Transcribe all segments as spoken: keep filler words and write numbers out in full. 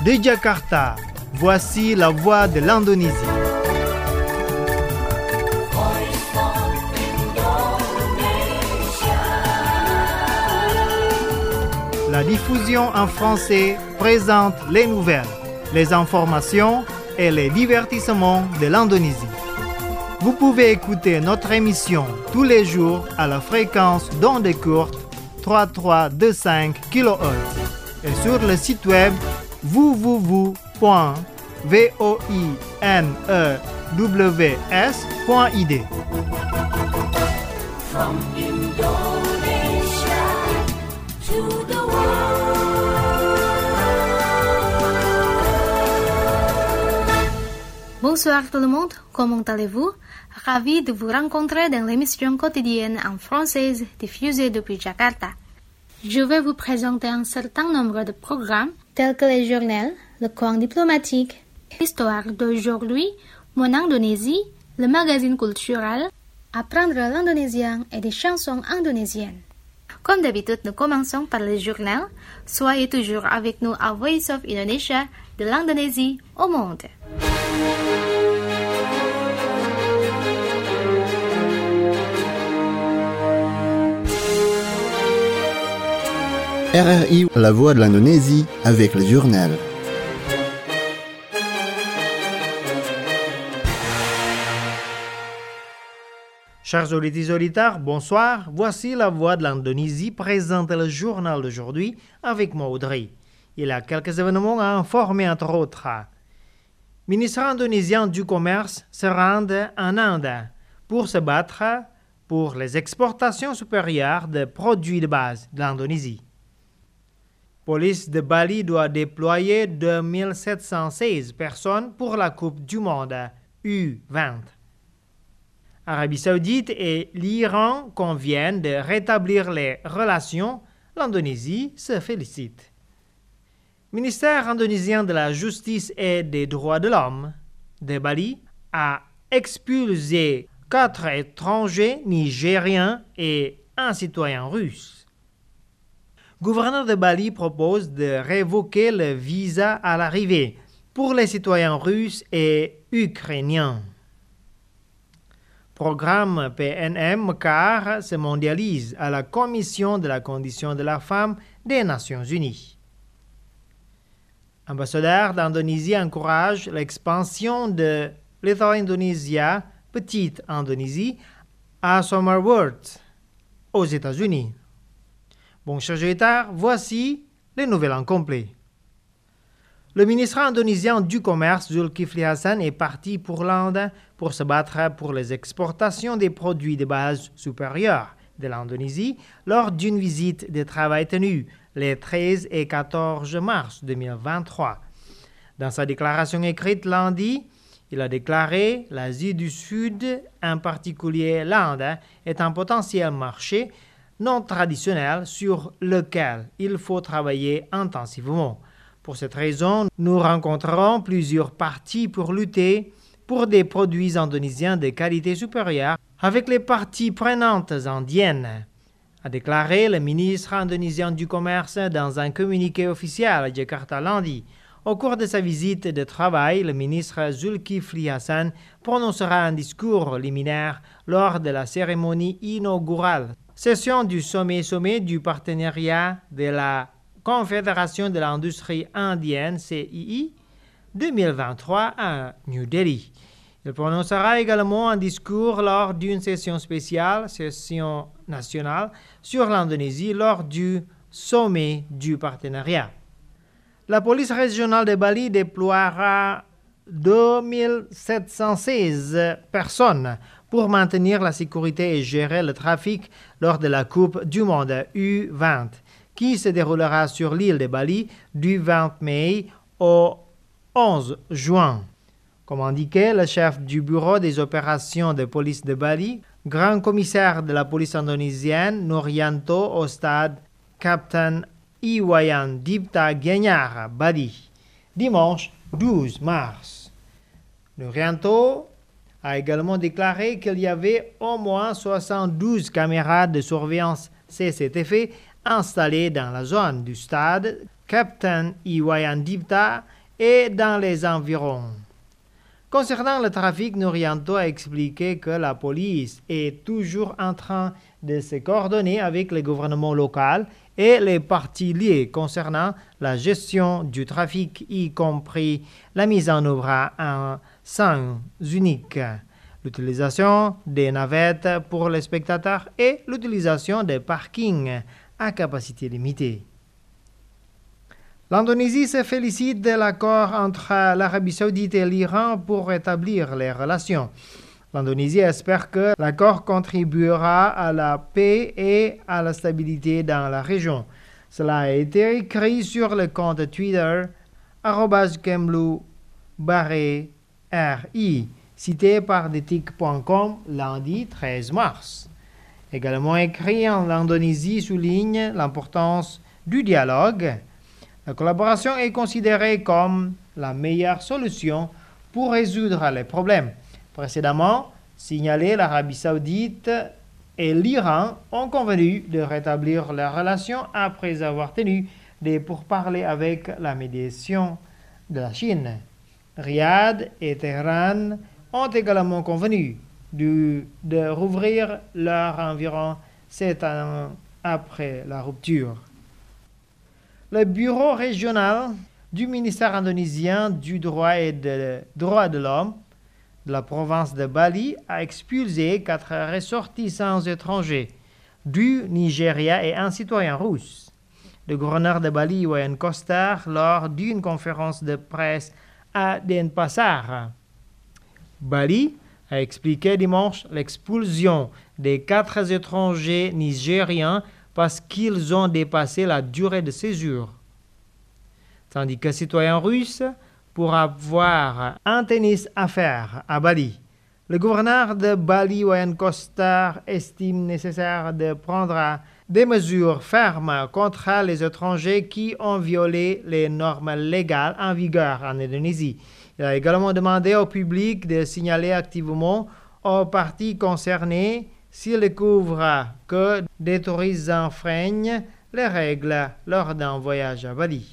De Jakarta, voici la voix de l'Indonésie. La diffusion en français présente les nouvelles, les informations et les divertissements de l'Indonésie. Vous pouvez écouter notre émission tous les jours à la fréquence d'onde courte trois mille trois cent vingt-cinq kilohertz et sur le site web w w w point voinews point i d. From Indonesia to the Bonsoir tout le monde, comment allez-vous? Ravi de vous rencontrer dans l'émission quotidienne en française diffusée depuis Jakarta. Je vais vous présenter un certain nombre de programmes tels que les journaux, le coin diplomatique, l'histoire d'aujourd'hui, mon Indonésie, le magazine culturel, apprendre l'indonésien et des chansons indonésiennes. Comme d'habitude, nous commençons par les journaux. Soyez toujours avec nous à Voice of Indonesia, de l'Indonésie au monde. R R I, la voix de l'Indonésie, avec le journal. Chers auditeurs et auditeurs, bonsoir. Voici la voix de l'Indonésie présente le journal d'aujourd'hui avec moi Audrey. Il y a quelques événements à informer entre autres. Ministre indonésien du commerce se rend en Inde pour se battre pour les exportations supérieures de produits de base de l'Indonésie. Police de Bali doit déployer deux mille sept cent seize personnes pour la Coupe du Monde U vingt. Arabie Saoudite et l'Iran conviennent de rétablir les relations. L'Indonésie se félicite. Ministère indonésien de la Justice et des Droits de l'Homme de Bali a expulsé quatre étrangers nigériens et un citoyen russe. Le gouverneur de Bali propose de révoquer le visa à l'arrivée pour les citoyens russes et ukrainiens. Programme P N M Mekar se mondialise à la Commission de la condition de la femme des Nations Unies. Ambassadeur d'Indonésie encourage l'expansion de Little Indonesia, Petite Indonésie, à Summer World, aux États-Unis. Bon, chers auditeurs, voici les nouvelles en complet. Le ministre indonésien du Commerce, Zulkifli Hasan, est parti pour l'Inde pour se battre pour les exportations des produits de base supérieurs de l'Indonésie lors d'une visite de travail tenue les treize et quatorze mars deux mille vingt-trois. Dans sa déclaration écrite lundi, il a déclaré l'Asie du Sud, en particulier l'Inde, est un potentiel marché non traditionnel sur lequel il faut travailler intensivement. Pour cette raison, nous rencontrerons plusieurs parties pour lutter pour des produits indonésiens de qualité supérieure avec les parties prenantes indiennes, a déclaré le ministre indonésien du Commerce dans un communiqué officiel à Jakarta lundi. Au cours de sa visite de travail, le ministre Zulkifli Hasan prononcera un discours liminaire lors de la cérémonie inaugurale, session du sommet-sommet du partenariat de la Confédération de l'industrie indienne, C I I, deux mille vingt-trois à New Delhi. Il prononcera également un discours lors d'une session spéciale, session nationale, sur l'Indonésie lors du sommet du partenariat. La police régionale de Bali déploiera deux mille sept cent seize personnes pour maintenir la sécurité et gérer le trafic lors de la Coupe du Monde U vingt, qui se déroulera sur l'île de Bali du vingt mai au onze juin. Comme indiqué le chef du bureau des opérations de police de Bali, grand commissaire de la police indonésienne Nuryanto au stade Captain Iwayan Dipta Gianyar, Bali, dimanche douze mars. Nuryanto a également déclaré qu'il y avait au moins soixante-douze caméras de surveillance C C T V installées dans la zone du stade Captain Iwayan Dipta et dans les environs. Concernant le trafic, Nurianto a expliqué que la police est toujours en train de se coordonner avec le gouvernement local et les parties liées concernant la gestion du trafic, y compris la mise en œuvre à un sens unique, l'utilisation des navettes pour les spectateurs et l'utilisation des parkings à capacité limitée. L'Indonésie se félicite de l'accord entre l'Arabie saoudite et l'Iran pour rétablir les relations. L'Indonésie espère que l'accord contribuera à la paix et à la stabilité dans la région. Cela a été écrit sur le compte Twitter arobase kemlu barré R I, cité par detik point com lundi treize mars. Également écrit en l'Indonésie souligne l'importance du dialogue. La collaboration est considérée comme la meilleure solution pour résoudre les problèmes. Précédemment, signalé, l'Arabie saoudite et l'Iran ont convenu de rétablir leurs relations après avoir tenu des pourparlers avec la médiation de la Chine. Riyad et Téhéran ont également convenu de, de rouvrir leurs environ sept ans après la rupture. Le bureau régional du ministère indonésien du droit et des droits de l'homme de la province de Bali a expulsé quatre ressortissants étrangers du Nigeria et un citoyen russe. Le gouverneur de Bali, Iwayan Koster, lors d'une conférence de presse à Denpasar. Bali a expliqué dimanche l'expulsion des quatre étrangers nigériens parce qu'ils ont dépassé la durée de séjour. Tandis que citoyen russe, pour avoir un tennis à faire à Bali, le gouverneur de Bali, Iwayan Koster, estime nécessaire de prendre des mesures fermes contre les étrangers qui ont violé les normes légales en vigueur en Indonésie. Il a également demandé au public de signaler activement aux parties concernées s'ils découvrent que des touristes enfreignent les règles lors d'un voyage à Bali.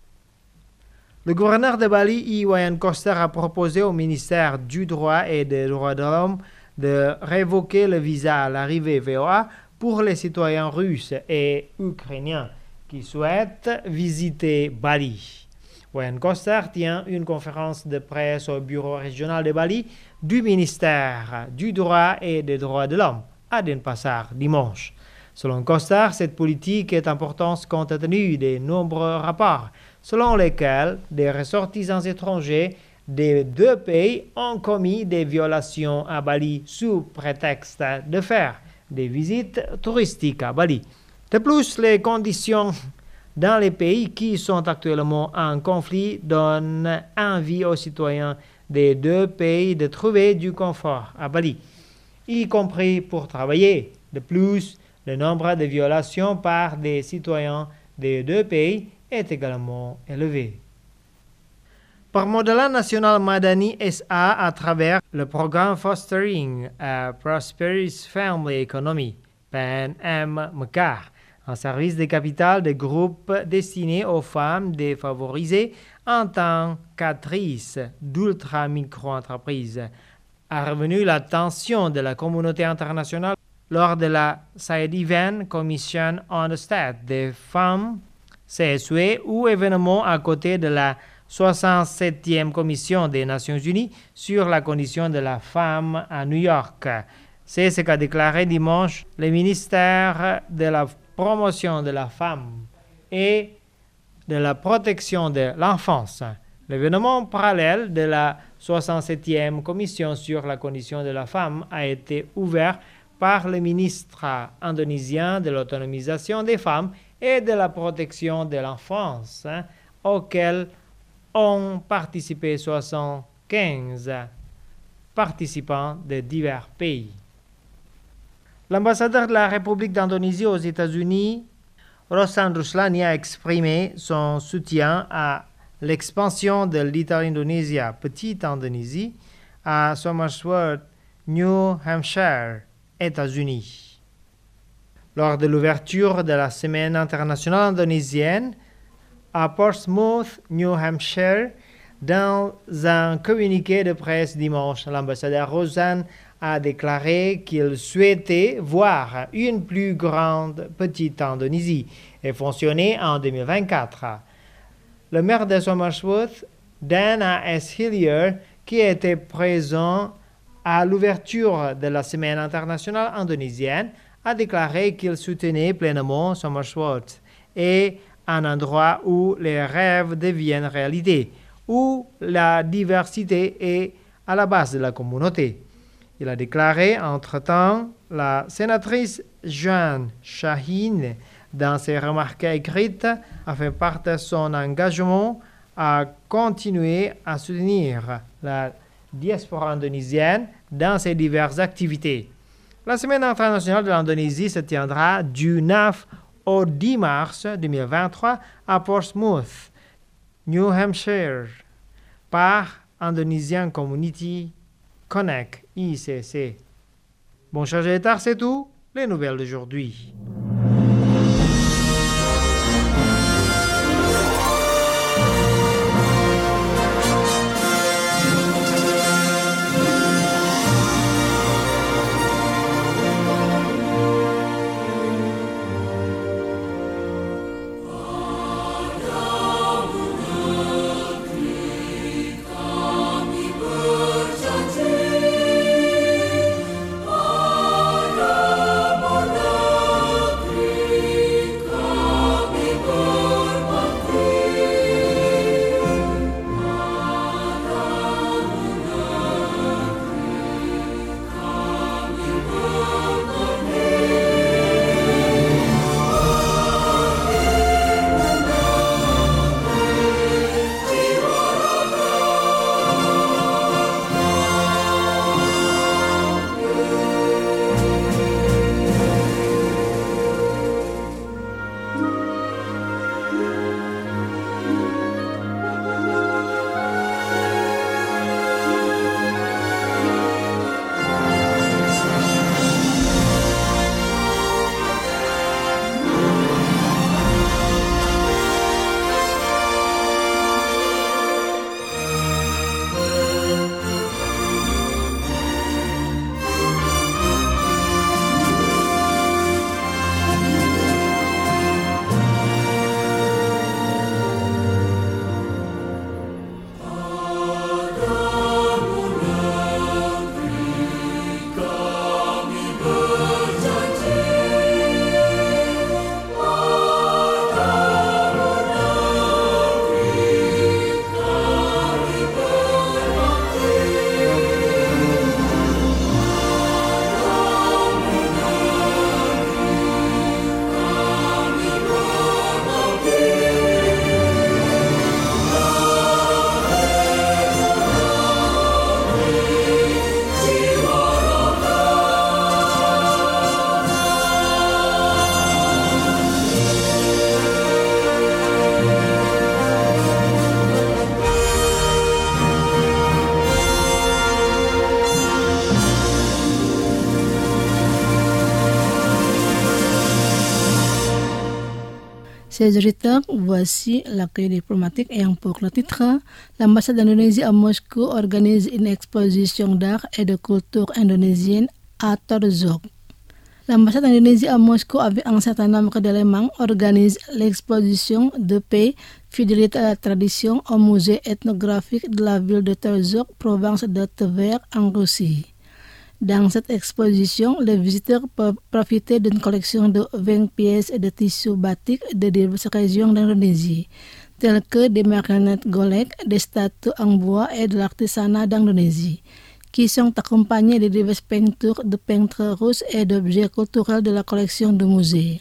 Le gouverneur de Bali, Iwayan Koster, a proposé au ministère du droit et des droits de l'homme de révoquer le visa à l'arrivée V O A pour les citoyens russes et ukrainiens qui souhaitent visiter Bali. Iwayan Koster tient une conférence de presse au bureau régional de Bali du ministère du droit et des droits de l'homme à Denpasar dimanche. Selon Koster, cette politique est importante compte tenu des nombreux rapports selon lesquels des ressortissants étrangers des deux pays ont commis des violations à Bali sous prétexte de faire des visites touristiques à Bali. De plus, les conditions dans les pays qui sont actuellement en conflit donnent envie aux citoyens des deux pays de trouver du confort à Bali, y compris pour travailler. De plus, le nombre de violations par des citoyens des deux pays est également élevé. Permodalan Nasional Madani S A à travers le programme Fostering a Prosperous Family Economy, P N M Mekar, un service de capital de groupe destiné aux femmes défavorisées en tant qu'actrices d'ultra-micro-entreprises, a revenu l'attention de la communauté internationale lors de la Side Event Commission on the State des femmes, C S U E, ou événement à côté de la soixante-septième Commission des Nations Unies sur la condition de la femme à New York. C'est ce qu'a déclaré dimanche le ministère de la Promotion de la Femme et de la Protection de l'Enfance. L'événement parallèle de la soixante-septième Commission sur la condition de la femme a été ouvert par le ministre indonésien de l'autonomisation des femmes et de la protection de l'enfance, hein, auquel ont participé soixante-quinze participants de divers pays. L'ambassadeur de la République d'Indonésie aux États-Unis, Rosan Ruslani, a exprimé son soutien à l'expansion de Little Indonesia, Petite Indonésie, à Somersworth, New Hampshire, États-Unis. Lors de l'ouverture de la Semaine internationale indonésienne à Portsmouth, New Hampshire, Dans un communiqué de presse dimanche, l'ambassadeur Rosanne a déclaré qu'il souhaitait voir une plus grande petite Indonésie et fonctionner en deux mille vingt-quatre. Le maire de Somersworth, Dana S. Hillier, qui était présent à l'ouverture de la Semaine internationale indonésienne, a déclaré qu'il soutenait pleinement Somersworth et un endroit où les rêves deviennent réalité, où la diversité est à la base de la communauté. Il a déclaré entre-temps la sénatrice Joanne Shaheen dans ses remarques écrites a fait part de son engagement à continuer à soutenir la diaspora indonésienne dans ses diverses activités. La Semaine internationale de l'Indonésie se tiendra du neuf au dix mars deux mille vingt-trois à Portsmouth, New Hampshire, par Indonesian Community Connect, I C C. Bon, chers auditeurs, c'est tout. Les nouvelles d'aujourd'hui. Chers auditeurs, voici l'accueil diplomatique ayant pour le titre l'ambassade d'Indonésie à Moscou organise une exposition d'art et de culture indonésienne à Torzok. L'ambassade d'Indonésie à Moscou, avec un certain nombre d'éléments, organise l'exposition de paix, fidélité à la tradition au musée ethnographique de la ville de Torzok, province de Tver, en Russie. Dans cette exposition, les visiteurs peuvent profiter d'une collection de vingt pièces de tissus batik de diverses régions d'Indonésie, telles que des marionnettes golek, des statues en bois et de l'artisanat d'Indonésie, qui sont accompagnées de diverses peintures de peintres russes et d'objets culturels de la collection du musée.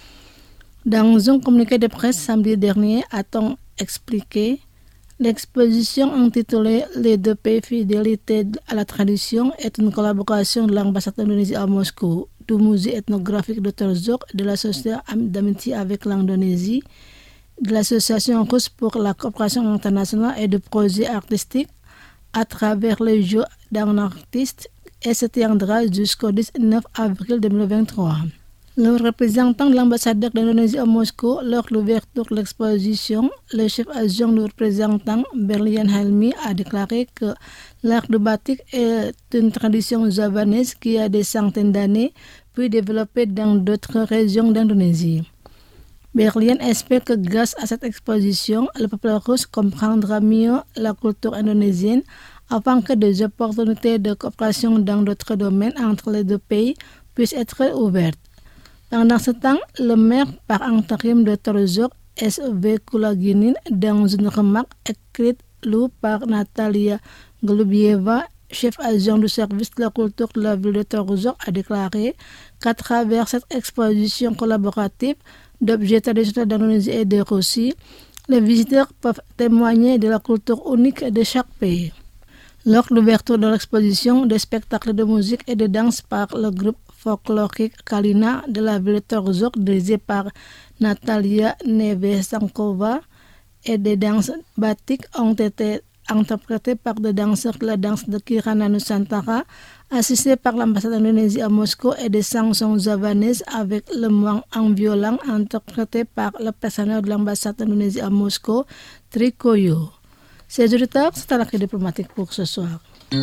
Dans un communiqué de presse samedi dernier, a-t-on expliqué: l'exposition intitulée Les deux pays fidélité à la tradition est une collaboration de l'ambassade d'Indonésie à Moscou, du musée ethnographique de Torzok, de la société d'amitié avec l'Indonésie, de l'association russe pour la coopération internationale et de projets artistiques à travers les jeux d'un artiste, et se tiendra jusqu'au dix-neuf avril deux mille vingt-trois. Le représentant de l'ambassadeur d'Indonésie à Moscou, lors de l'ouverture de l'exposition, le chef adjoint du représentant, Berlian Helmi, a déclaré que l'art de batik est une tradition javanaise qui a des centaines d'années, puis développée dans d'autres régions d'Indonésie. Berlian espère que grâce à cette exposition, le peuple russe comprendra mieux la culture indonésienne afin que des opportunités de coopération dans d'autres domaines entre les deux pays puissent être ouvertes. Pendant ce temps, le maire par intérim de Torzok, S V Kulaginin, dans une remarque écrite lue par Natalia Golubieva, chef adjoint du service de la culture de la ville de Torzok, a déclaré qu'à travers cette exposition collaborative d'objets traditionnels d'Indonésie et de Russie, les visiteurs peuvent témoigner de la culture unique de chaque pays. Lors de l'ouverture de l'exposition, des spectacles de musique et de danse par le groupe folklorique Kalina de la ville de Torzok, dirigé par Natalia Nevesankova, et des danses batik ont été interprétés par des danseurs de la danse de Kirana Nusantara, assistés par l'ambassade d'Indonésie à Moscou, et des chansons javanaises avec le moine en violon interprété par le personnel de l'ambassade d'Indonésie à Moscou, Trikoyo. Ces auditeurs, c'est la clé diplomatique pour ce soir.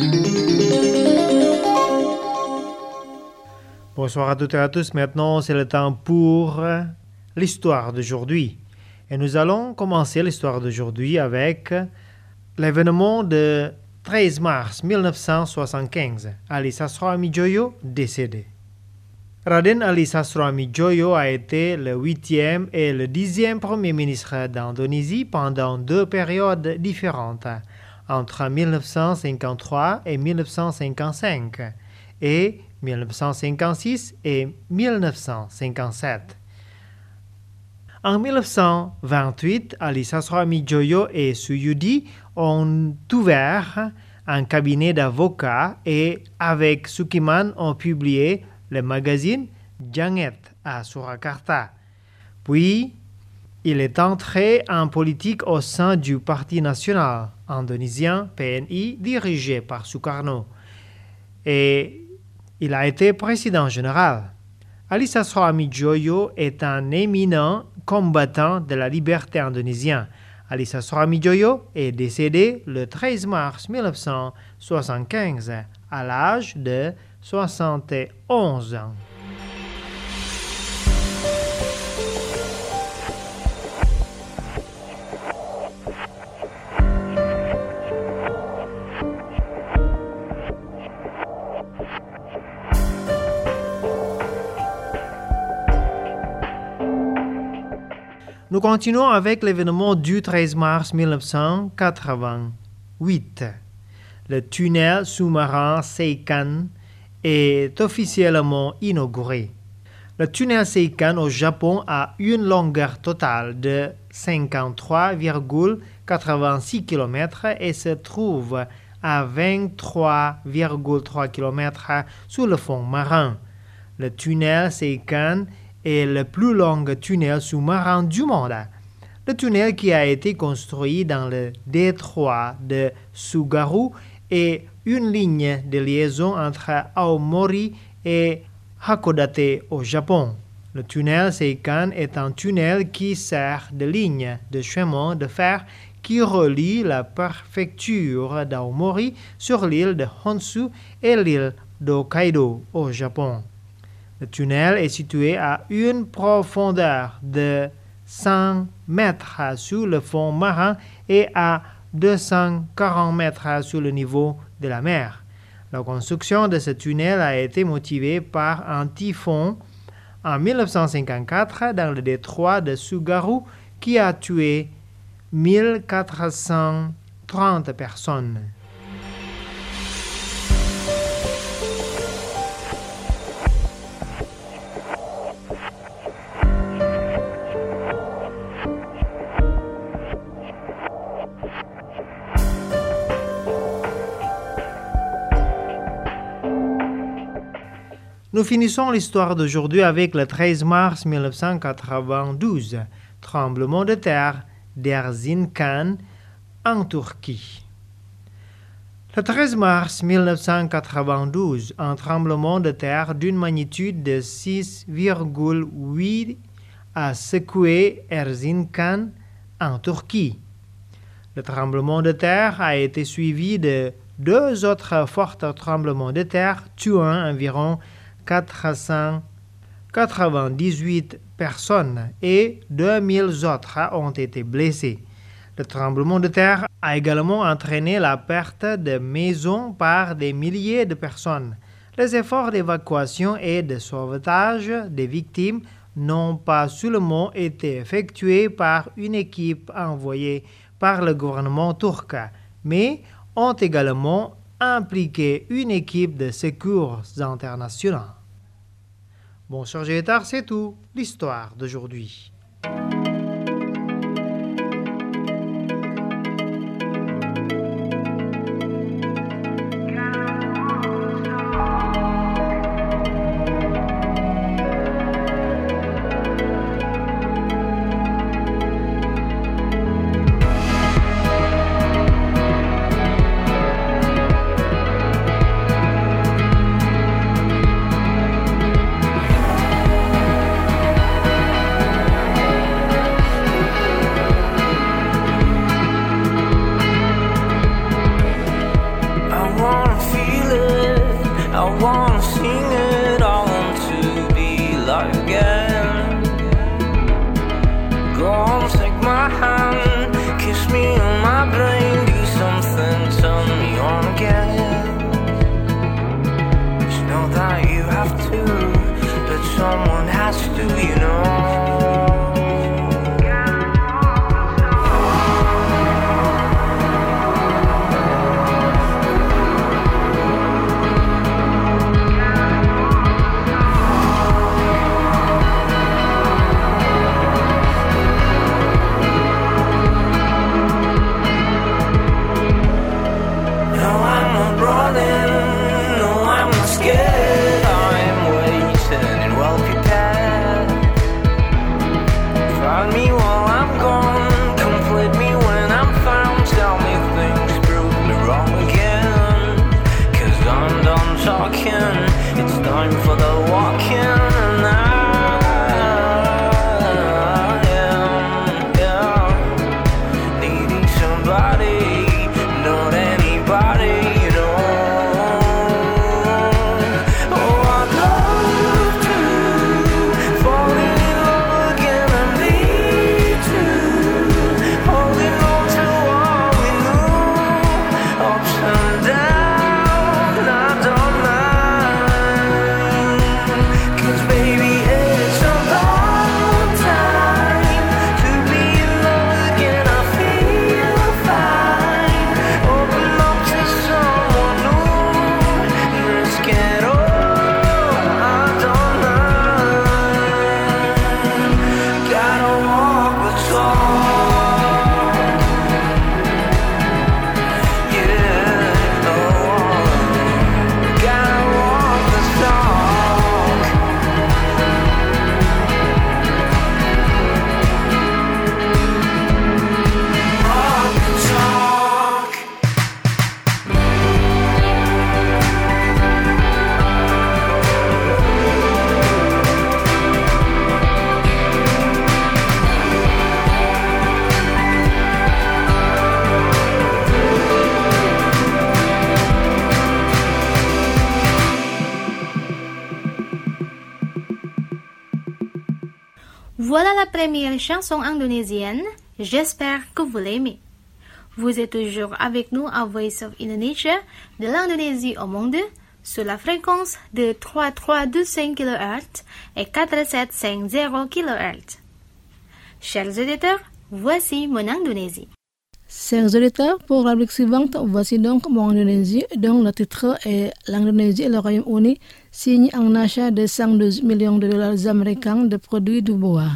Bonsoir à toutes et à tous. Maintenant, c'est le temps pour l'histoire d'aujourd'hui. Et nous allons commencer l'histoire d'aujourd'hui avec l'événement de treize mars mille neuf cent soixante-quinze. Ali Sastroamidjoyo décédé. Raden Ali Sastroamidjoyo a été le huitième et le dixième premier ministre d'Indonésie pendant deux périodes différentes, entre mille neuf cent cinquante-trois et mille neuf cent cinquante-cinq, et mille neuf cent cinquante-six et mille neuf cent cinquante-sept. En mille neuf cent vingt-huit, Ali Sastroamidjoyo et Suyudi ont ouvert un cabinet d'avocats et, avec Sukiman, ont publié le magazine Janget à Surakarta. Puis, il est entré en politique au sein du Parti national indonésien P N I dirigé par Sukarno. Et il a été président général. Ali Sastroamidjoyo est un éminent combattant de la liberté indonésienne. Ali Sastroamidjoyo est décédé le treize mars mille neuf cent soixante-quinze à l'âge de soixante et onze ans. Nous continuons avec l'événement du treize mars mille neuf cent quatre-vingt-huit. Le tunnel sous-marin Seikan est officiellement inauguré. Le tunnel Seikan au Japon a une longueur totale de cinquante-trois virgule quatre-vingt-six kilomètres et se trouve à vingt-trois virgule trois kilomètres sous le fond marin. Le tunnel Seikan est le plus long tunnel sous-marin du monde. Le tunnel qui a été construit dans le détroit de Tsugaru est une ligne de liaison entre Aomori et Hakodate au Japon. Le tunnel Seikan est un tunnel qui sert de ligne de chemin de fer qui relie la préfecture d'Aomori sur l'île de Honshu et l'île d'Hokkaido au Japon. Le tunnel est situé à une profondeur de cent mètres sous le fond marin et à deux cent quarante mètres sous le niveau de la mer. La construction de ce tunnel a été motivée par un typhon en mille neuf cent cinquante-quatre dans le détroit de Tsugaru qui a tué mille quatre cent trente personnes. Nous finissons l'histoire d'aujourd'hui avec le treize mars mille neuf cent quatre-vingt-douze, tremblement de terre d'Erzincan en Turquie. Le treize mars mille neuf cent quatre-vingt-douze, un tremblement de terre d'une magnitude de six virgule huit a secoué Erzincan en Turquie. Le tremblement de terre a été suivi de deux autres forts tremblements de terre tuant environ quatre cent quatre-vingt-dix-huit personnes et deux mille autres ont été blessés. Le tremblement de terre a également entraîné la perte de maisons par des milliers de personnes. Les efforts d'évacuation et de sauvetage des victimes n'ont pas seulement été effectués par une équipe envoyée par le gouvernement turc, mais ont également impliqué une équipe de secours internationaux. Bon, sur Gétar, c'est tout, l'histoire d'aujourd'hui. Voilà la première chanson indonésienne. J'espère que vous l'aimez. Vous êtes toujours avec nous à Voice of Indonesia de l'Indonésie au monde sur la fréquence de trois mille trois cent vingt-cinq kilohertz et quatre mille sept cent cinquante kilohertz. Chers auditeurs, voici mon Indonésie. Chers auditeurs, pour la rubrique suivante, voici donc mon Indonésie, dont le titre est l'Indonésie et le Royaume-Uni signent un achat de cent douze millions de dollars américains de produits du bois.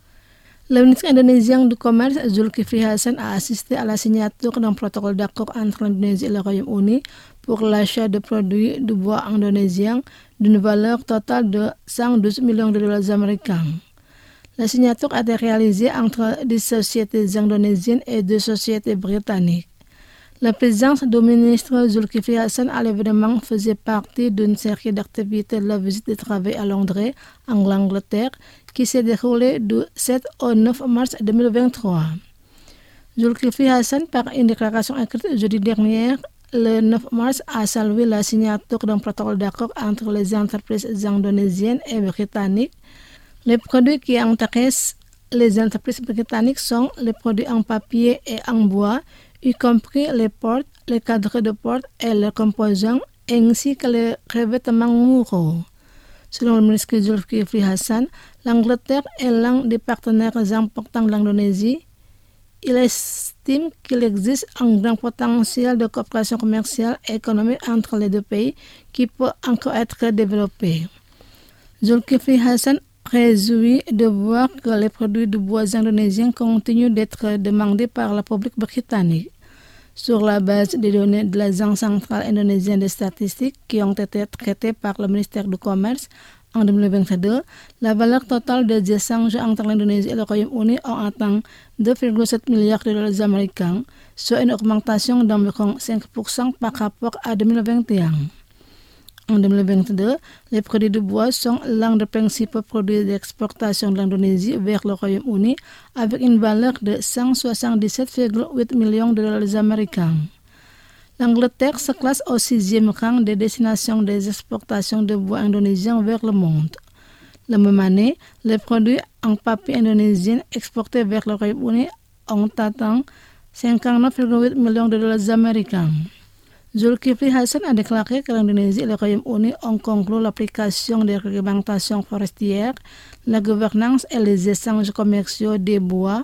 Le ministre indonésien du Commerce, Zulkifli Hasan, a assisté à la signature d'un protocole d'accord entre l'Indonésie et le Royaume-Uni pour l'achat de produits du bois indonésien d'une valeur totale de cent douze millions de dollars américains. La signature a été réalisée entre des sociétés indonésiennes et deux sociétés britanniques. La présence du ministre Zulkifli Hassan à l'événement faisait partie d'une série d'activités de la visite de travail à Londres, en Angleterre, qui s'est déroulée du sept au neuf mars deux mille vingt-trois. Zulkifli Hassan, par une déclaration écrite jeudi dernier, le neuf mars, a salué la signature d'un protocole d'accord entre les entreprises indonésiennes et britanniques. Les produits qui intéressent les entreprises britanniques sont les produits en papier et en bois, y compris les portes, les cadres de porte et leurs composants, ainsi que les revêtements muraux. Selon le ministre Zulkifli Hassan, l'Angleterre est l'un des partenaires importants de l'Indonésie. Il estime qu'il existe un grand potentiel de coopération commerciale et économique entre les deux pays qui peut encore être développé. Zulkifli Hassan réjouit de voir que les produits du bois indonésiens continuent d'être demandés par le public britannique. Sur la base des données de l'Agence centrale indonésienne des statistiques qui ont été traitées par le ministère du Commerce en deux mille vingt-deux, la valeur totale des échanges entre l'Indonésie et le Royaume-Uni a atteint deux virgule sept milliards de dollars américains, soit une augmentation d'environ cinq pour cent par rapport à deux mille vingt et un. En deux mille vingt-deux, les produits de bois sont l'un des principaux produits d'exportation de l'Indonésie vers le Royaume-Uni avec une valeur de cent soixante-dix-sept virgule huit millions de dollars américains. L'Angleterre se classe au sixième rang des destinations des exportations de bois indonésiens vers le monde. La même année, les produits en papier indonésien exportés vers le Royaume-Uni ont atteint cinquante-neuf virgule huit millions de dollars américains. Zulkifli Hassan a déclaré que l'Indonésie et le Royaume-Uni ont conclu l'application des réglementations forestières, la gouvernance et les échanges commerciaux des bois,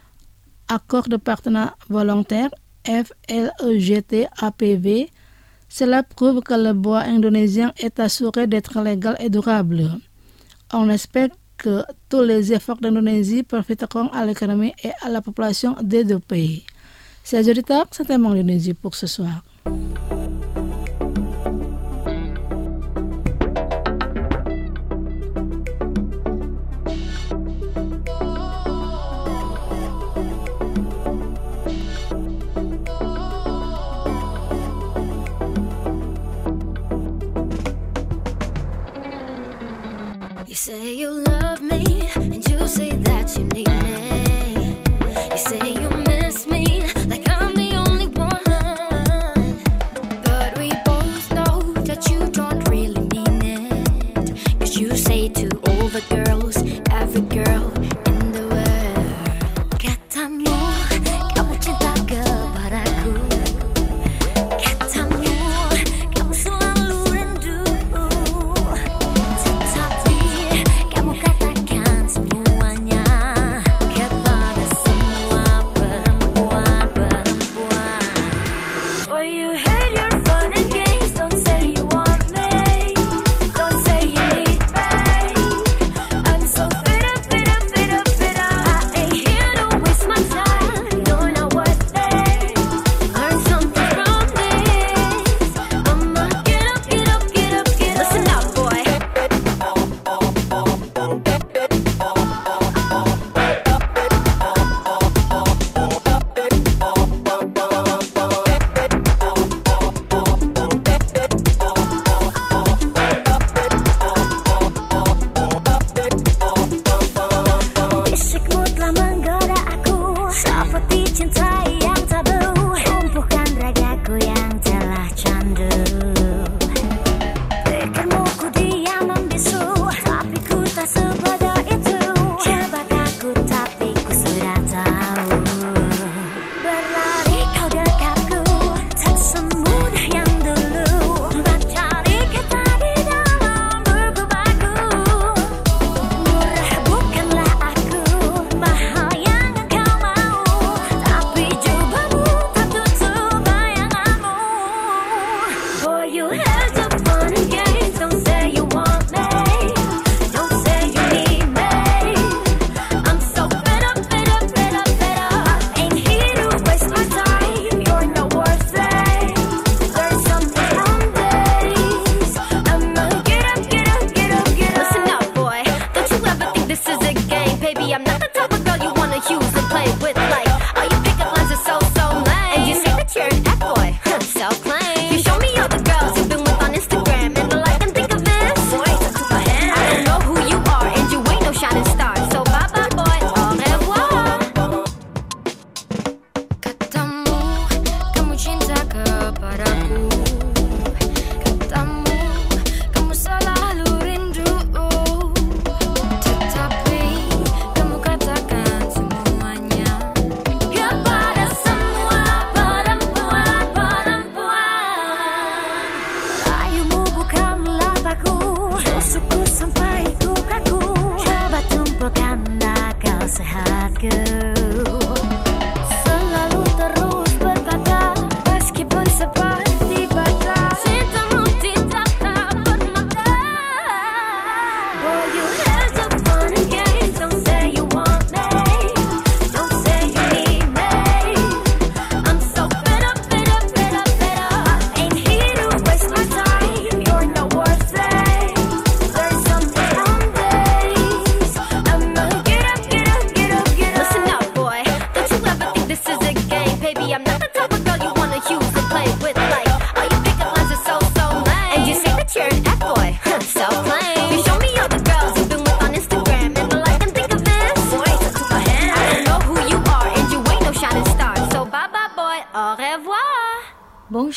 accord de partenariat volontaire F L E G T A P V. Cela prouve que le bois indonésien est assuré d'être légal et durable. On espère que tous les efforts d'Indonésie profiteront à l'économie et à la population des deux pays. Chers auditeurs, c'était mon Indonésie pour ce soir. You say you love me, and you say that you need me. You say you miss me, like I'm the only one. But we both know that you don't really mean it. 'Cause you say to all the girls, every girl in the world, katamu, kamu cinta kepadaku. Katamu, kamu selalu rindu. Tetapi kamu katakan semuanya kepada semua perempuan-perempuan. Oh, you hate your fun and games. Don't say you want me. Don't say you need me. I'm so fed up, fed up, fed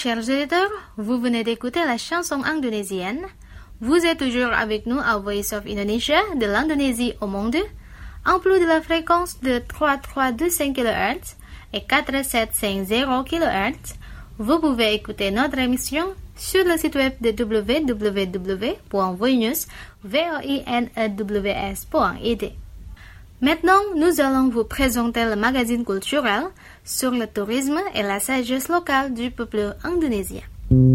chers auditeurs, vous venez d'écouter la chanson indonésienne. Vous êtes toujours avec nous à Voice of Indonesia, de l'Indonésie au monde, en plus de la fréquence de trois mille trois cent vingt-cinq kilohertz et quatre mille sept cent cinquante kilohertz. Vous pouvez écouter notre émission sur le site web de w w w point voinews point i d. Maintenant, nous allons vous présenter le magazine culturel sur le tourisme et la sagesse locale du peuple indonésien.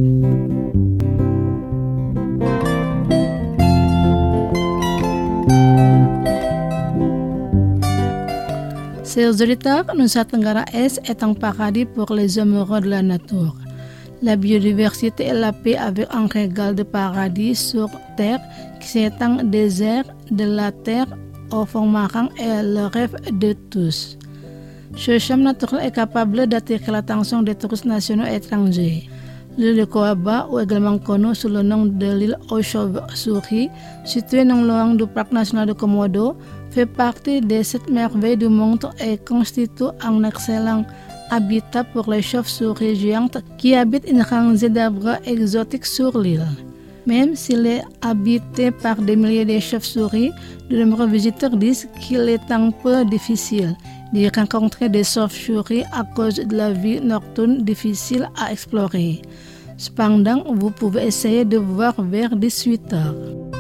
Chers auditeurs, Nusa Tenggara Est est un paradis pour les amoureux de la nature. La biodiversité est la paix avec un régal de paradis sur terre qui s'étend des airs, de la terre au fond marin est le rêve de tous. Ce charme naturel est capable d'attirer l'attention des touristes nationaux et étrangers. L'île de Coaba, ou également connue sous le nom de l'île aux chauves-souris, située non loin du parc national de Komodo, fait partie des sept merveilles du monde et constitue un excellent habitat pour les chauves-souris géantes qui habitent une rangée d'arbres exotiques sur l'île. Même s'il est habité par des milliers de chauves-souris, de nombreux visiteurs disent qu'il est un peu difficile de rencontrer des chauves-souris à cause de la vie nocturne difficile à explorer. Cependant, vous pouvez essayer de voir vers dix-huit heures.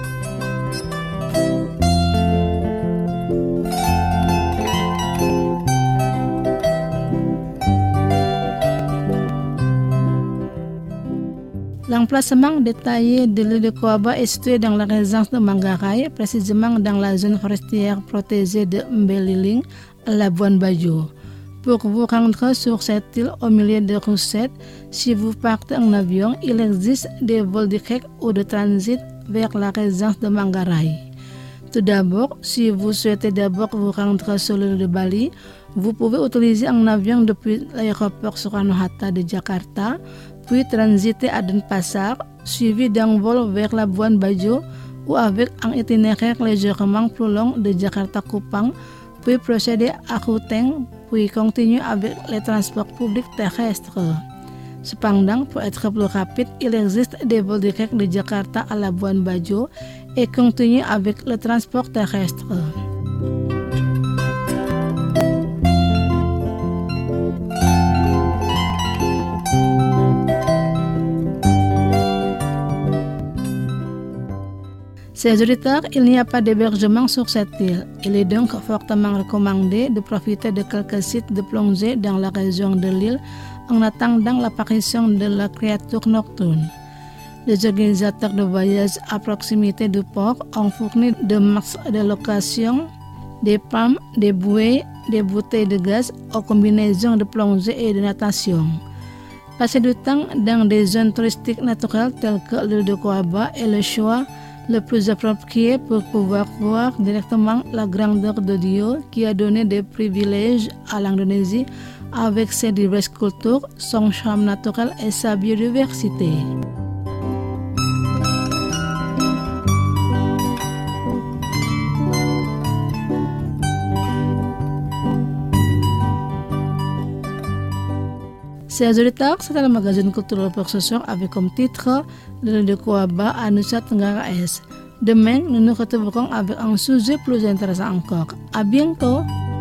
L'emplacement détaillé de l'île de Coaba est situé dans la résidence de Manggarai, précisément dans la zone forestière protégée de Mbeliling, à Labuan Bajo. Pour vous rendre sur cette île au milieu de roussettes, si vous partez en avion, il existe des vols directs ou de transit vers la résidence de Manggarai. Tout d'abord, si vous souhaitez d'abord vous rendre sur l'île de Bali, vous pouvez utiliser un avion depuis l'aéroport Soekarno-Hatta de Jakarta, puis transiter à Denpasar, suivi d'un vol vers Labuan Bajo ou avec un itinéraire légèrement plus long de Jakarta-Kupang, puis procéder à Ruteng, puis continuer avec les transports publics terrestres. Cependant, pour être plus rapide, il existe des vols directs de Jakarta à Labuan Bajo et continuer avec le transport terrestre. Chers auditeurs, il n'y a pas d'hébergement sur cette île. Il est donc fortement recommandé de profiter de quelques sites de plongée dans la région de l'île en attendant l'apparition de la créature nocturne. Les organisateurs de voyages à proximité du port ont fourni de masques de location, des palmes, des bouées, des bouteilles de gaz aux combinaisons de plongée et de natation. Passer du temps dans des zones touristiques naturelles telles que l'île de Coaba est le choix le plus approprié pour pouvoir voir directement la grandeur de Dieu qui a donné des privilèges à l'Indonésie avec ses diverses cultures, son charme naturel et sa biodiversité. Chers auditeurs, c'était le magazine culturel pour ce soir avec comme titre l'île de Coaba à Nusa Tenggara Est. Demain, nous nous retrouverons avec un sujet plus intéressant encore. À bientôt!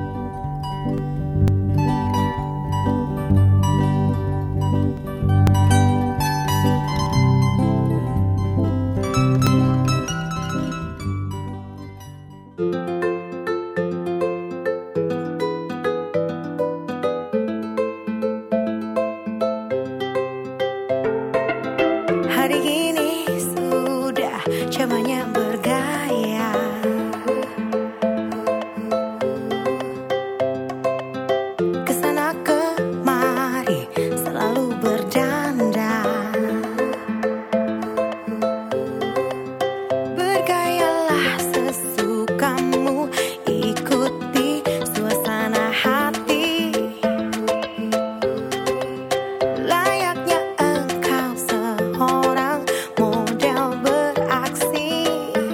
Hari ini sudah zamannya bergaya. Kesana kemari selalu berdandan. Bergayalah sesukamu, ikuti suasana hati. Layaknya engkau seorang model beraksi.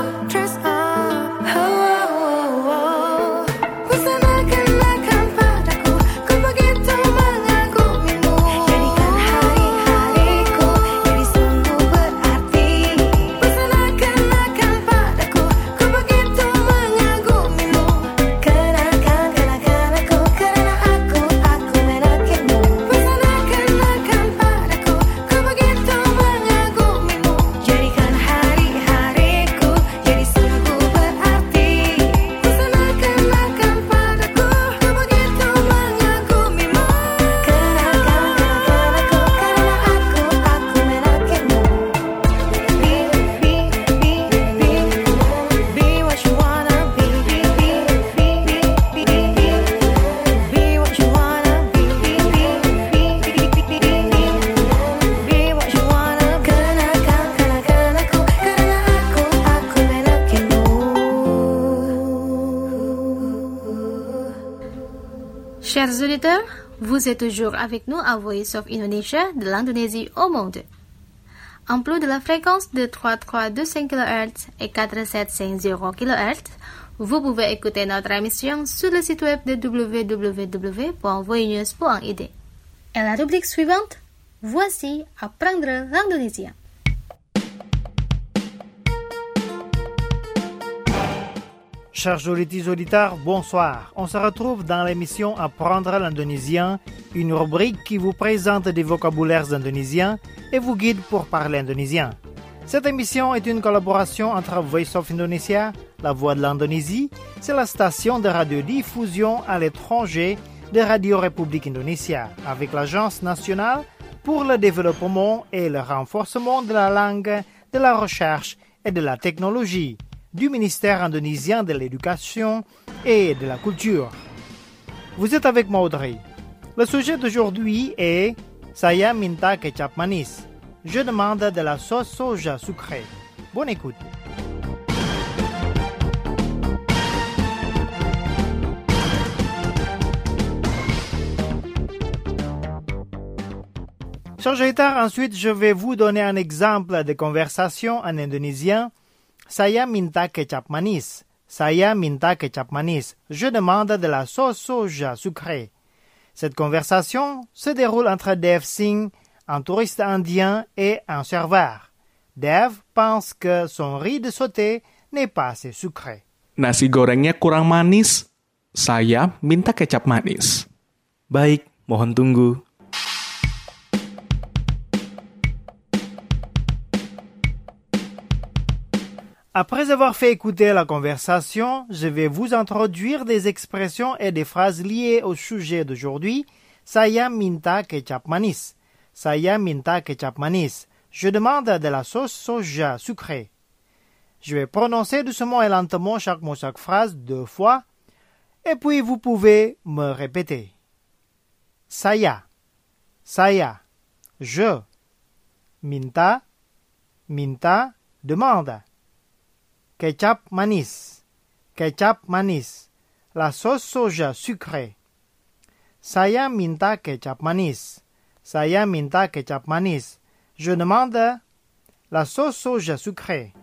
dress up. Oh, oh, oh. Busana kenakan padaku, ku begitu mengagumimu. Jadikan hari-hariku jadi sungguh berarti. Busana kenakan padaku, ku begitu mengagumimu. Kenakan, kenakan aku, karena aku, aku menakimu. Busana kenakan padaku, ku begitu mengagumimu. Jadikan hari-hariku jadi sungguh berarti. Busana kenakan padaku, ku begitu mengagumimu. Kenakan, kenakan aku, karena aku, aku menakimu. Be, be, be, be, be what you wanna be. Be, be, be, be, be, be, be what you wanna be. Be, be, be, be, be, be, be what you wanna. Kenakan, kenakan aku, karena aku, aku menakimu. Chers auditeurs, vous êtes toujours avec nous à Voice of Indonesia de l'Indonésie au monde. En plus de la fréquence de trois trois deux cinq kilohertz et quatre sept cinq zéro kilohertz, vous pouvez écouter notre émission sur le site web de w w w point voinews point i d. Et la rubrique suivante, voici Apprendre l'Indonésien. Chers auditeurs, auditeurs, bonsoir. On se retrouve dans l'émission Apprendre l'Indonésien, une rubrique qui vous présente des vocabulaires indonésiens et vous guide pour parler indonésien. Cette émission est une collaboration entre Voice of Indonesia, La Voix de l'Indonésie, c'est la station de radiodiffusion à l'étranger de Radio République Indonésia, avec l'Agence nationale pour le développement et le renforcement de la langue, de la recherche et de la technologie du ministère indonésien de l'Éducation et de la Culture. Vous êtes avec moi, Audrey. Le sujet d'aujourd'hui est « Saya minta kecap manis ». Je demande de la sauce soja sucrée. Bonne écoute. Chers auditeurs, ensuite, je vais vous donner un exemple de conversation en indonésien. Saya minta kecap manis. Saya minta kecap manis. Je demande de la sauce soja sucrée. Cette conversation se déroule entre Dev Singh, un touriste indien, et un serveur. Dev pense que son riz de sauté n'est pas assez sucré. Nasi gorengnya kurang manis. Saya minta kecap manis. Baik, mohon tunggu. Après avoir fait écouter la conversation, je vais vous introduire des expressions et des phrases liées au sujet d'aujourd'hui. Saya minta kecap manis. Saya minta kecap manis. Je demande de la sauce soja sucrée. Je vais prononcer doucement et lentement chaque mot, chaque phrase deux fois. Et puis vous pouvez me répéter. Saya. Saya. Je. Minta. Minta. Demande. Kecap manis. Kecap manis. La sauce soja sucrée. Saya minta kecap manis. Saya minta kecap manis. Je demande la sauce soja sucrée.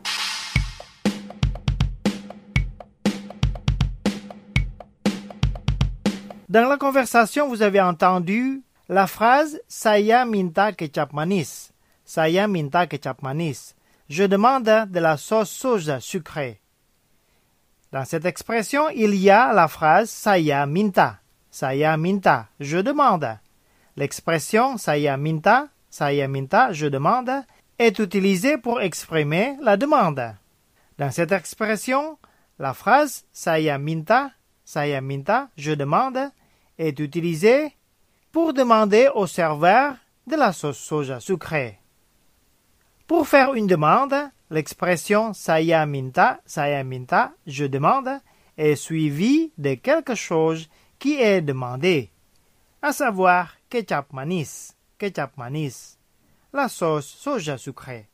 Dans la conversation, vous avez entendu la phrase Saya minta kecap manis. Saya minta kecap manis. Je demande de la sauce soja sucrée. Dans cette expression, il y a la phrase Saya minta. Saya minta. Je demande. L'expression Saya minta, Saya minta, je demande, est utilisée pour exprimer la demande. Dans cette expression, la phrase Saya minta, Saya minta, je demande, est utilisée pour demander au serveur de la sauce soja sucrée. Pour faire une demande, l'expression Saya minta, Saya minta, je demande, est suivie de quelque chose qui est demandé, à savoir kecap manis, kecap manis, la sauce soja sucrée.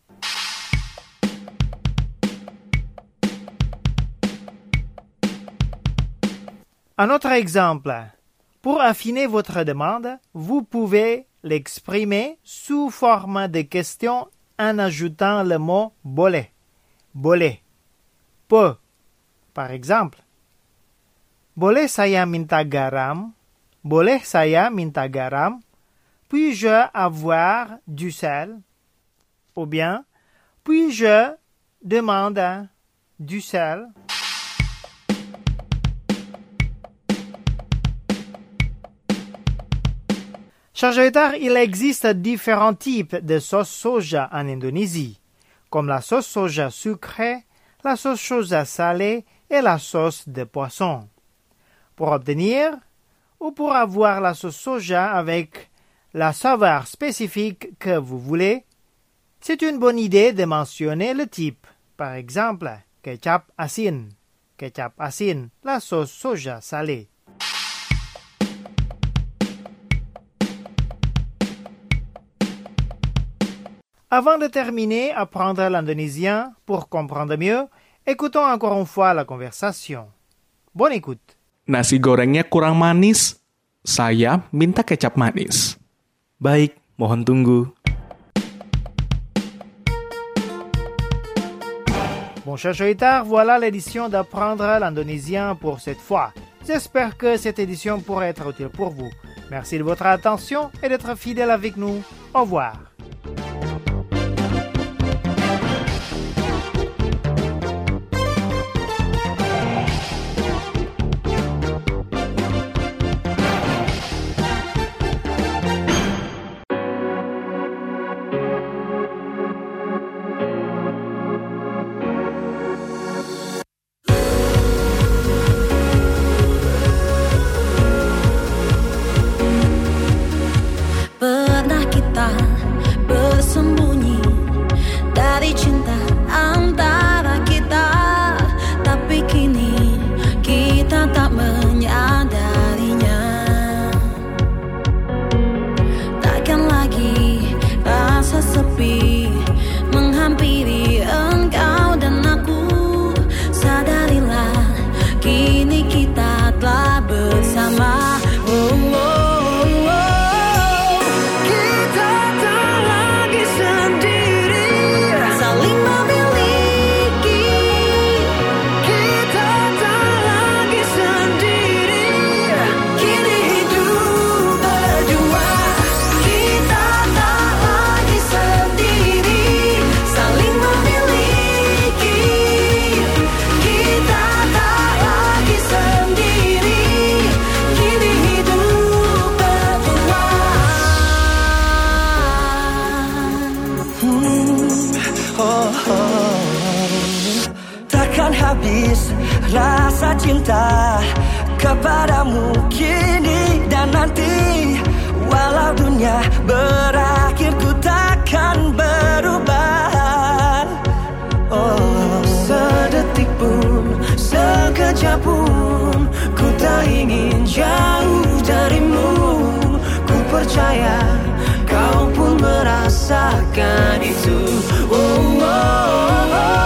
Un autre exemple. Pour affiner votre demande, vous pouvez l'exprimer sous forme de question en ajoutant le mot boleh. Boleh. peut. Par exemple, boleh saya minta garam? Boleh saya minta garam? Puis-je avoir du sel? Ou bien, puis-je demander du sel? Chers auditeurs, il existe différents types de sauce soja en Indonésie, comme la sauce soja sucrée, la sauce soja salée et la sauce de poisson. Pour obtenir ou pour avoir la sauce soja avec la saveur spécifique que vous voulez, c'est une bonne idée de mentionner le type. Par exemple, ketchup asin, ketchup asin, la sauce soja salée. Avant de terminer, apprendre l'indonésien pour comprendre mieux, écoutons encore une fois la conversation. Bonne écoute. Nasi gorengnya kurang manis. Saya minta kecap manis. Baik, mohon tunggu. Bon, chers auditeurs, voilà l'édition d'apprendre l'indonésien pour cette fois. J'espère que cette édition pourra être utile pour vous. Merci de votre attention et d'être fidèle avec nous. Au revoir. Pernah kita bersembunyi dari cinta antara kita, tapi kini kita tak menyadarinya. Takkan lagi rasa sepi menghampiri engkau dan aku. Sadarilah, kini kita telah bersama. Oh, oh. Habis rasa cinta kepadamu kini dan nanti. Walau dunia berakhir, ku takkan berubah. Oh, sedetik pun, sekejap pun, ku tak ingin jauh darimu. Ku percaya kau pun merasakan itu. Oh, oh, oh, oh.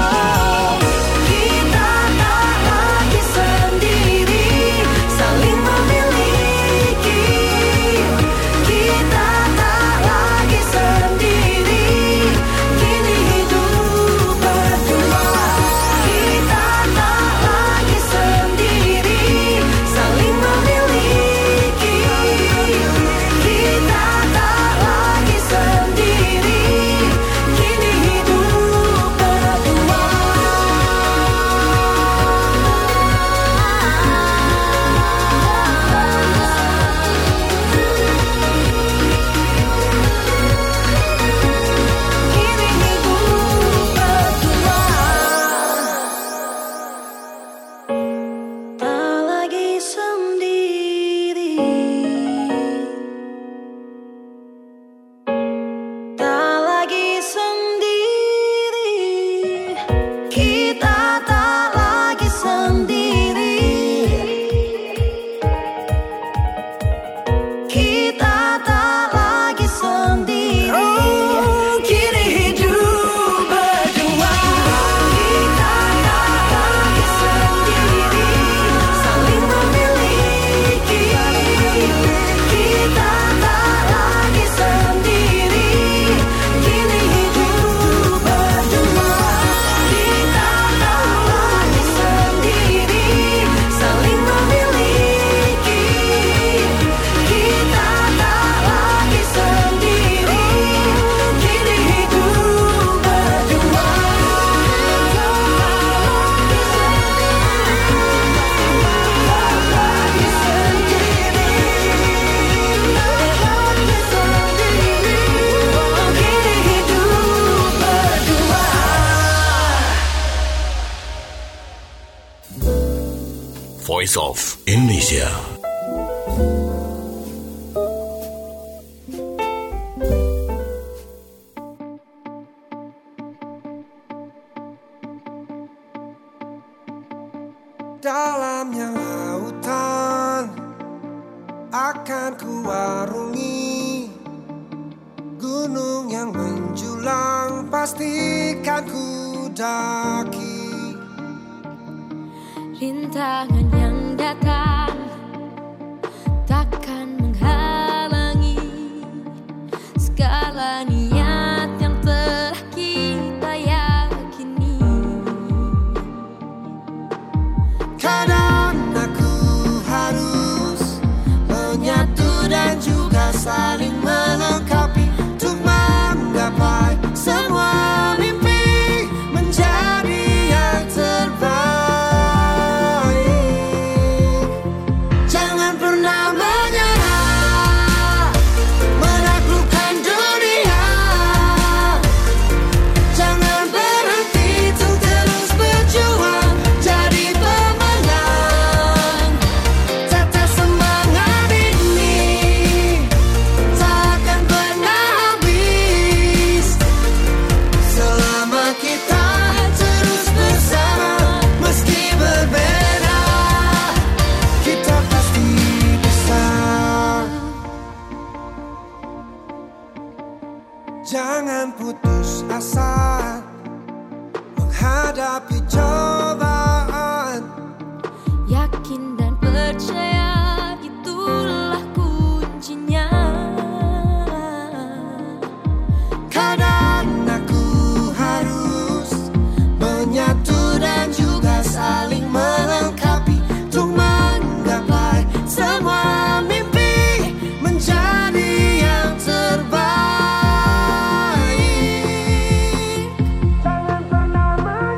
Kita tak lagi sendiri. Voice of Indonesia. Dalamnya lautan akan kuarungi, gunung yang menjulang pastikan ku daki. Rintangan yang datang takkan menghalangi segala niat yang telah kita yakini. Kadang aku harus menyatu dan juga saling melengkapi untuk menggapai semua mimpi menjadi yang terbaik. Jangan pernah menyerah, menaklukkan dunia. Jangan berhenti untuk terus berjuang jadi pemenang. Tetap semangat ini takkan pernah habis selama kita terus bersama. Meski berbeda, kita pasti bisa. Jangan putus asa menghadapi cobaan. Yakin dan percaya itulah kuncinya. Kadang aku harus menyatu dan juga saling melengkapi untuk menggapai semua mimpi menjadi yang terbaik. Jangan pernah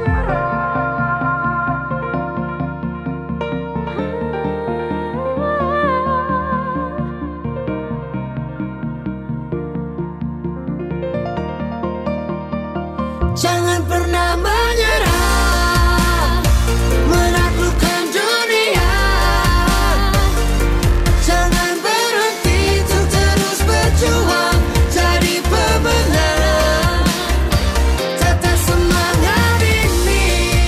menyerah. Jangan pernah menyerah, menaklukkan dunia. Jangan berhenti untuk terus berjuang jadi pemenang. Tetap semangat ini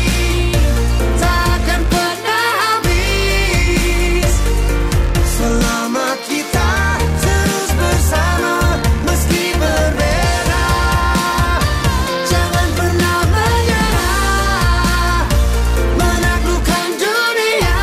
takkan pernah habis selama kita terus bersama. Meski berbeda, jangan pernah menyerah, menaklukkan dunia.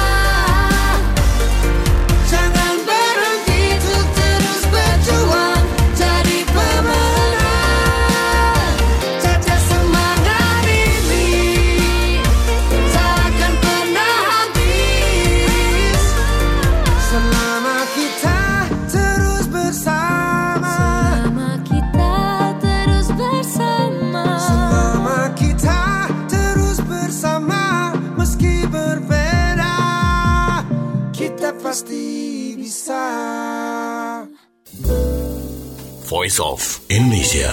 Jangan berhenti untuk terus berjuang jadi pemenang. Tetap semangat ini takkan pernah habis selama kita terus bersama. Selama kita terus bersama. Selama kita terus bersama, meski berbeda, kita pasti bisa. Voice of Indonesia.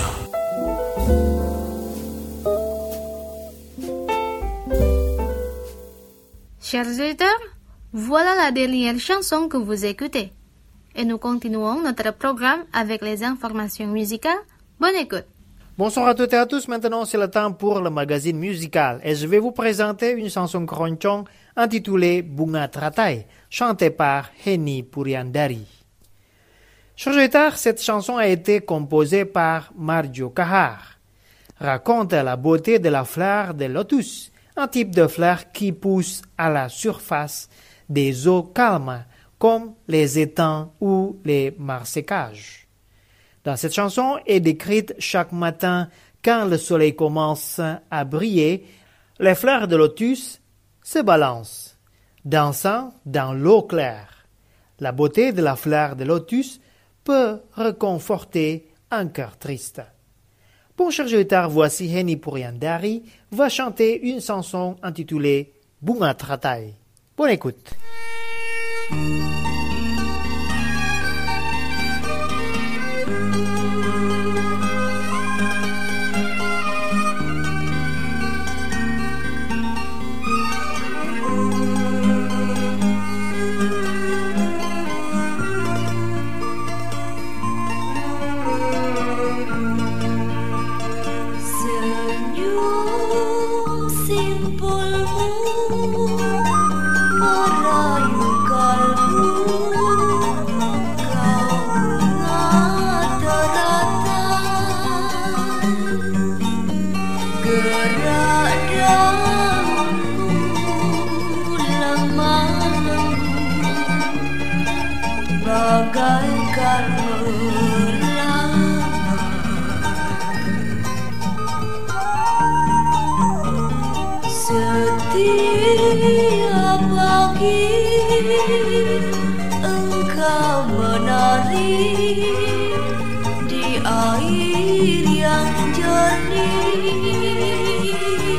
Chers auditeurs, voilà la dernière chanson que vous écoutez. Et nous continuons notre programme avec les informations musicales. Bonne écoute. Bonsoir à toutes et à tous, maintenant c'est le temps pour le magazine musical et je vais vous présenter une chanson keroncong intitulée Bunga Teratai, chantée par Henny Puriandari. Chers auditeurs, cette chanson a été composée par Mario Kahar. Raconte la beauté de la fleur de lotus, un type de fleur qui pousse à la surface des eaux calmes comme les étangs ou les marseillages. Dans cette chanson est décrite chaque matin quand le soleil commence à briller, les fleurs de lotus se balancent, dansant dans l'eau claire. La beauté de la fleur de lotus peut réconforter un cœur triste. Bon, chers auditeurs, voici Henny Puriandari va chanter une chanson intitulée Bunga Teratai. Bonne écoute. merayu kalbu, kau rata-rata gerak daunmu lemah bagaikan setiap pagi engkau menari di air yang jernih,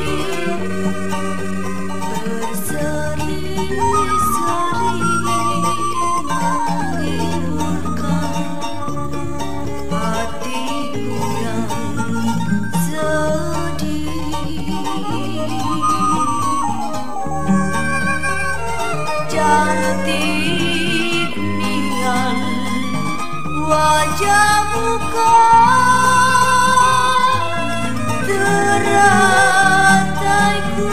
berseri-seri menghiburkan hatiku yang sedih. Cantik nian wajahmu kau terataiku,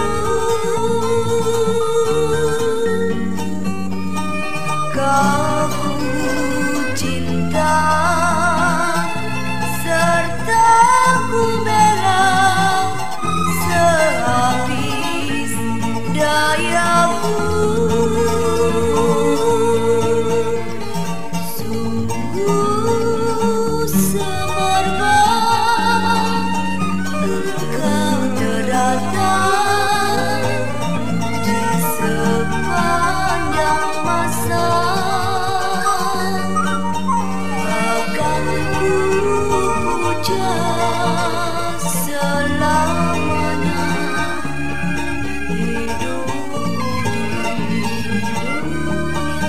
kau cinta serta ku bela sehabis dayaku. Sungguh semerbak engkau terdatang di sepanjang masa, akan ku puja selamanya hidup di dunia.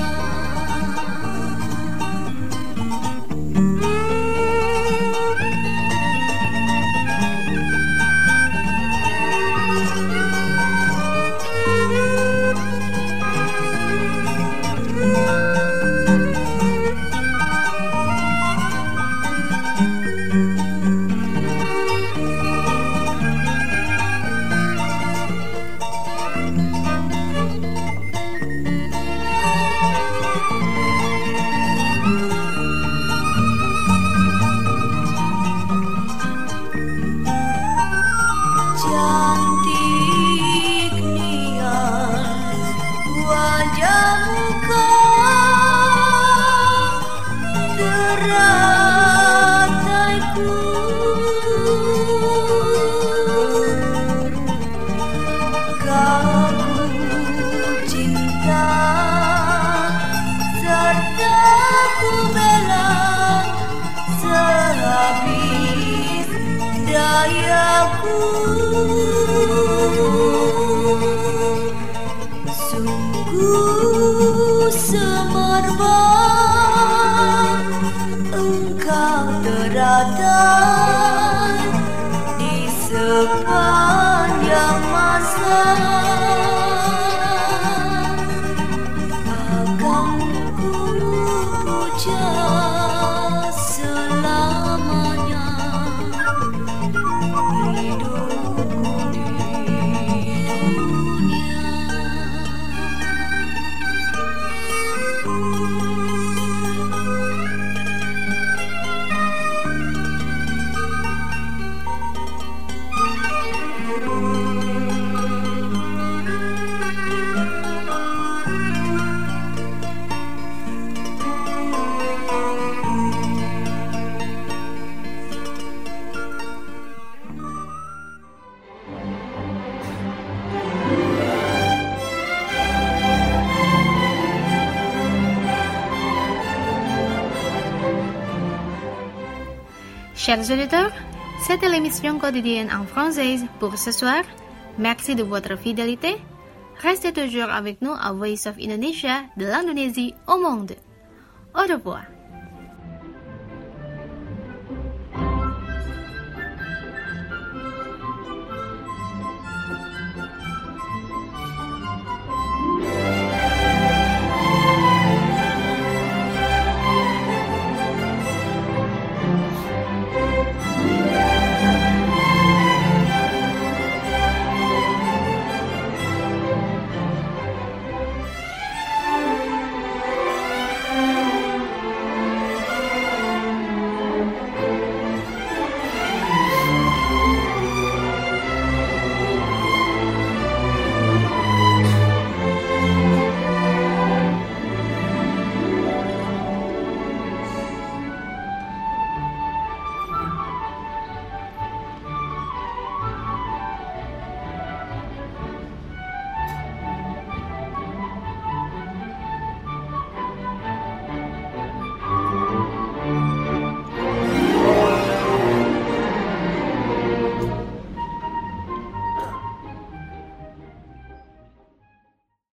Cantik nian wajahmu kau terataiku, kau cinta serta ku bela sehabis dayaku. Sungguh semerbak engkau terdatang di sepanjang masa, akan ku puja selamanya hidupku di dunia. Chers auditeurs, c'était l'émission quotidienne en français pour ce soir. Merci de votre fidélité. Restez toujours avec nous à Voice of Indonesia de l'Indonésie au monde. Au revoir.